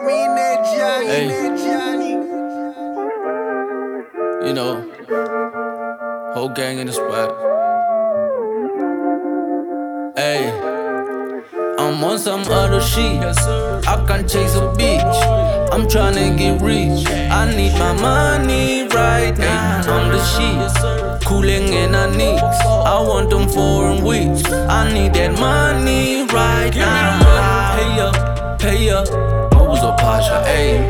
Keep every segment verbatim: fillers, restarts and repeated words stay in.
Hey, you know, whole gang in the spot. Hey, I'm on some other shit. I can't chase a bitch. I'm tryna get rich. I need my money right now. I'm the shit. Cooling in a nicks. I want them foreign weeks. I need that money right now. Pay up, pay up. Mobus or Pasha, ayy.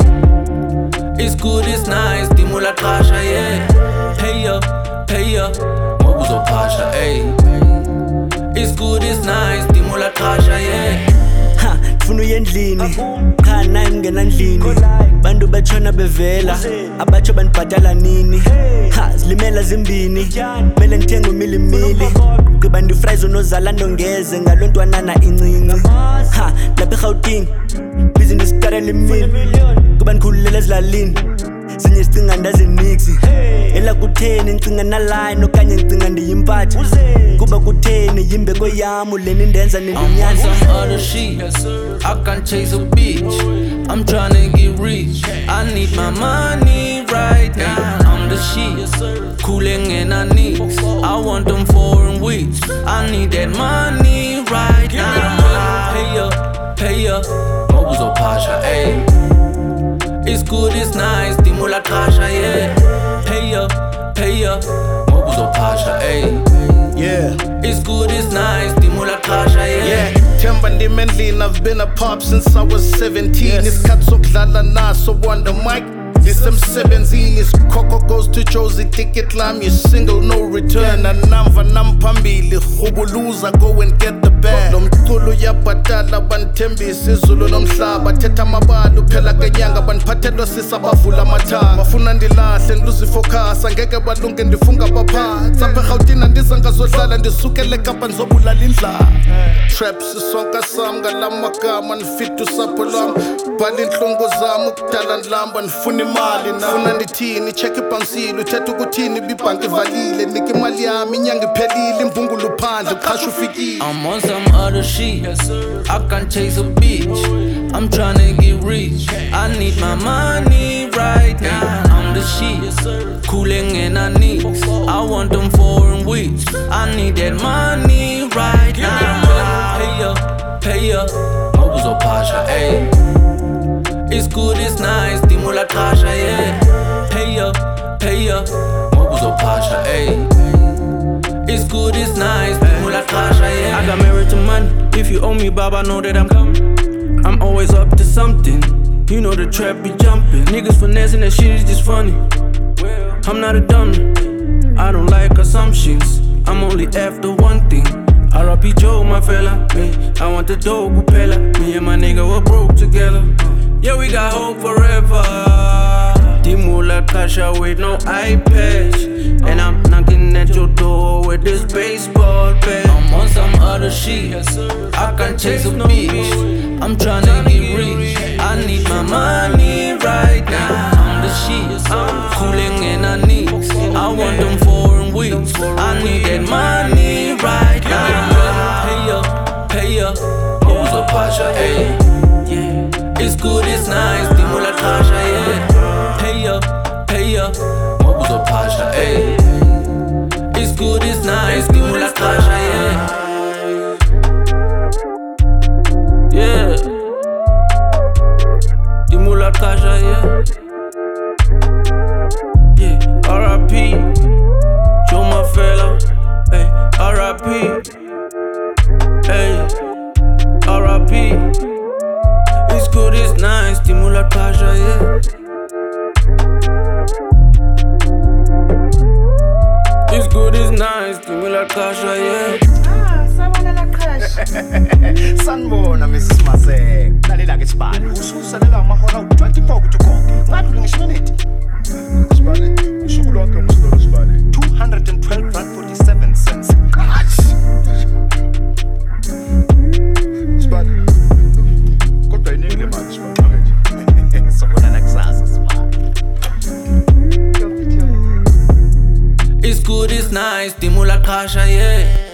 It's good, it's nice. Dimula Kasha, yeah. Pay up, pay up. Mobus or Pasha, ayy. It's good, it's nice. Dimula Kasha, yeah. Ha, funu yendlini cha nayi ngena ndlini bantu batshona bevela abatsho banibhatala nini ha zilimela zimbini mele ngithenge umilimili gqiba ndifries unozala ndongeze ngalontwanana incinci ha lapha eGauteng busy ndisitarela imili kuba ndikhululela ezilalini zinye sicinga ndaziniksi ela kutheni ngicinga naline okanye ngicinga ndiyimpathi kuba kutheni yimbeko yami leni ndenza nendinyanja. I'm on some other shit. I can't chase a bitch. I'm tryna get rich. I need my money right now. I'm the shit. Cooling in a nicks. I want them foreign weeks. I need that money right now. Pay up, pay up. Mobus or Pasha, ayy. It's good, it's nice. Dimula Kasha, yeah. Pay up, pay up. Mobus or Pasha, ayy. Yeah, it's good, it's nice. Dimula Kasha, yeah. Yeah, Temba Ndimendlin, I've been a pop since I was seventeen. Yes. It's Katsokhlala Naso on the mic. This M seventeen is Coco goes to Josie ticket lam. You single, no return. And Namva Nampambili, Hubuluza, go and get the bag. Lom Tulu Yapatala, Bantembi, Sizulu, Lom Slaba, Teta Mabalu, Pelagayanga, Ban Patelo Sisabafula Mata, Mafunandila, and Lucy Focus, and Gega Balung and the Funga Papa, Zapa Houtin and Disanga Zosal and the Sukele Kap and Zobula Linla. Traps, Sonka Samga, Lamaka, man fit to Sapolam, Balin Lungo Zamuk, Talan Lamb, and Funima. Funa ndithini check ipansile uthetha ukuthini bibhanki valile nika imali yami inyanga iphelile imvungulu phandle uqhasha ufikile. I'm on some other shit. I can't chase a bitch. I'm tryna get rich. I need my money right now. I'm the shit. Cooling in a nicks. I want them foreign weeks. I need that money right now. Pay up, pay up. Mobus or Pasha, ayy. It's good, it's nice. Dimula Kasha, yeah. Pay up, pay up. Mobus or Pasha, ayy. It's good, it's nice. Dimula Kasha, yeah. I got married to money. If you owe me, Baba, know that I'm coming. I'm always up to something. You know the trap be jumping. Niggas finessing, that shit is just funny. I'm not a dummy. I don't like assumptions. I'm only after one thing. R I P Joe, my fella. Hey, I want the dope Pupella. Me and my nigga were broke together. Yeah, we got hope forever. Dimula Kasha with no eye patch. And I'm knocking at your door with this baseball bat. I'm on some other shit. I can't chase a bitch. I'm tryna get rich. I need my money right now. I'm the shit. Cooling in a nicks. I want them foreign weeks. I need that money right now. Pay up, pay up. Mobus or Pasha, ayy. It's good, it's nice. Dimula Kasha, yeah. Pay up, pay up. Mobus or Pasha, ayy. It's good, it's nice. Dimula Kasha, yeah. Yeah. Dimula Kasha, yeah. Yeah. R I P Joe, my fella. Hey, R I P Hey, R I P It's good, it's nice. Dimula Kasha, yeah. It's good, it's nice. Dimula Kasha, yeah. Ah, Sawanala Crush. Sanibona Missus Masek. Lalela ke Sibane. Ususalela amahora twenty-four kuthi konke. Ngathi ngisho minute. Sibane. Usuku lonke umsolo Sibane. two hundred twelve rand forty-seven cents. Sibane. Kodwa iningi le mali Sibane. Sobona nakusasa Sibane. It's good, it's nice. Dimula Kasha, yeah.